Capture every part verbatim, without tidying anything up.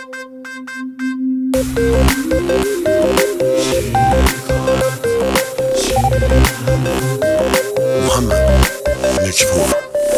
محمد نکپور.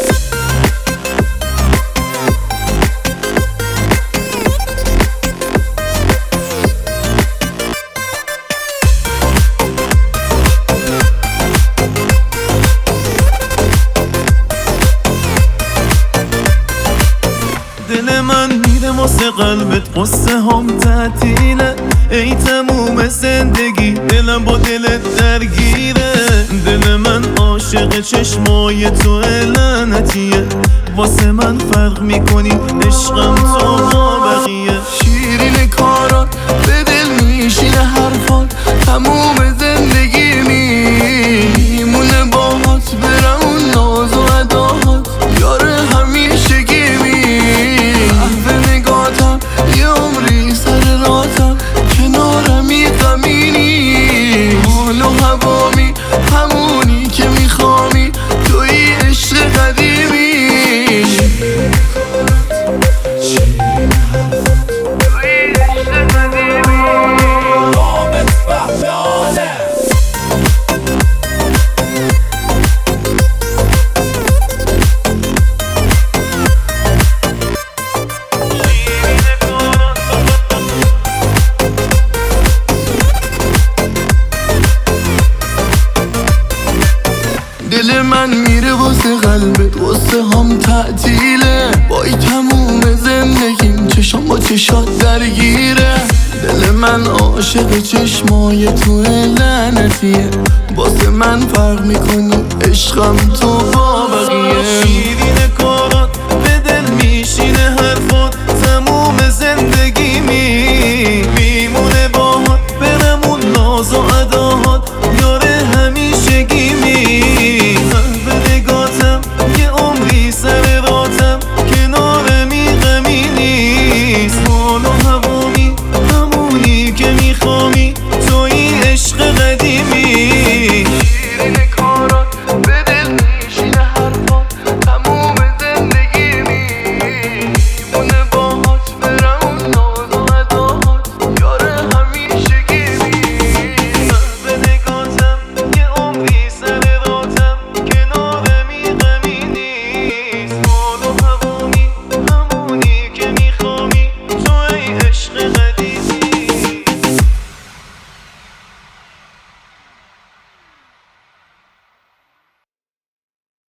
دل من میره واسه قلبت، قصه هم تعطیله. ای تموم زندگی دلم با دلت درگیره. دل من عاشق چشمای تو لعنتیه. واسه من فرق میکنی عشقم تو با بقیه. شیرین کارات به دل میشینه حرفات، تموم زندگی میمونه باهات. برم اون ناز و اداهات یاره همیشگی می قهوه نگاتم یه عمری سر راتم، کنارمی غمینی حال و هوامی همونی که میخوامی، توی عشق قدیمی. دل من میره واسه قلبت، واسه هم تعطیله. بای تموم زندگیم چشام با چشات درگیره. دل من عاشق چشمای تو لعنتیه. واسه من فرق میکنی عشقم تو با بقیه.